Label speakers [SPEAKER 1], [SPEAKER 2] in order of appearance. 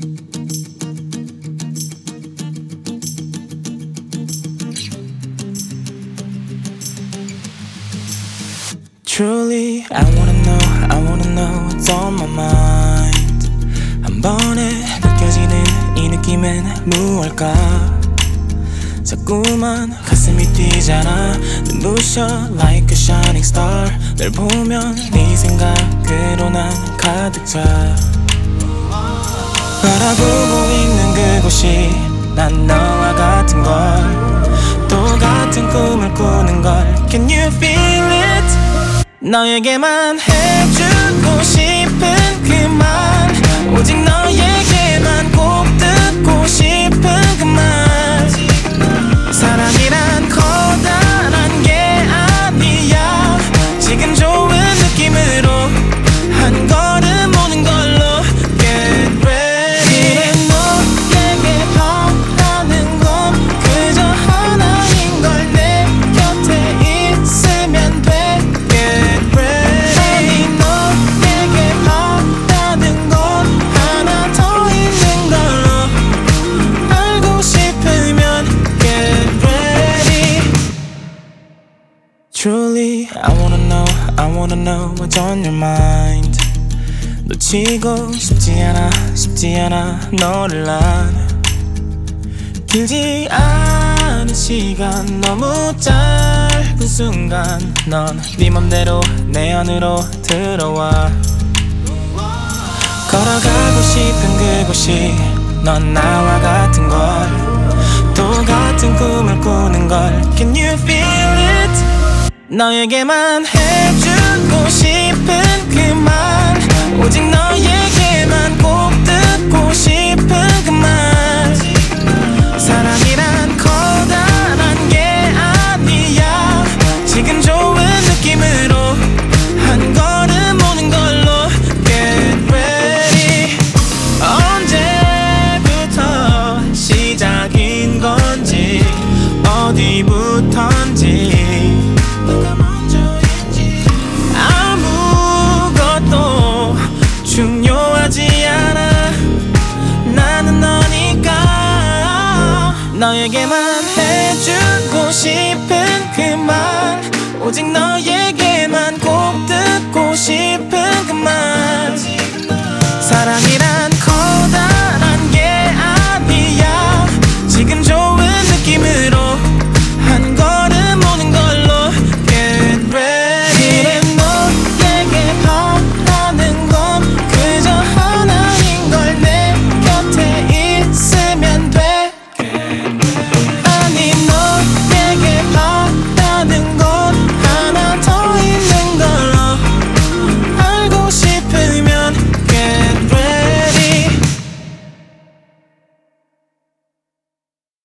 [SPEAKER 1] Truly, I wanna know what's on my mind. 한 번에 느껴지는 이 느낌은 무엇일까? 자꾸만 가슴이 뛰잖아. 눈부셔 like a shining star. 널 보면 네 생각으로 난 가득 차. 바라보고 있는 그곳이 난 너와 같은 걸, 똑같은 꿈을 꾸는 걸. Can you feel it? 너에게만 해주고 싶은 그 말, 오직 너에게만 꼭 듣고 싶은 그 말. 사랑이란 커다란 게 아니야. 지금 좋은 느낌으로 한 걸음 오는 걸로. Get ready. 그래, 너에게 바라는 건 그저 하나인 걸. 내 곁에 있으면 돼. Truly, I wanna know what's on your mind. 놓치고 싶지 않아 너를 난. 길지 않은 시간, 너무 짧은 순간, 넌 네 맘대로 내 안으로 들어와. 걸어가고 싶은 그곳이 넌 나와 같은 걸, 똑같은 꿈을 꾸는 걸. Can you feel it? 너에게만 해주고 싶은 그 말, 오직 너에게만 꼭 듣고 싶은 그 말. 사랑이란 커다란 게 아니야. 지금 좋은 느낌으로 한 걸음 오는 걸로. Get ready. 언제부터 시작인 건지, 어디부턴지 아무것도 중요하지 않아. 나는 너니까. 너에게만 해주고 싶은 그 말, 오직 너의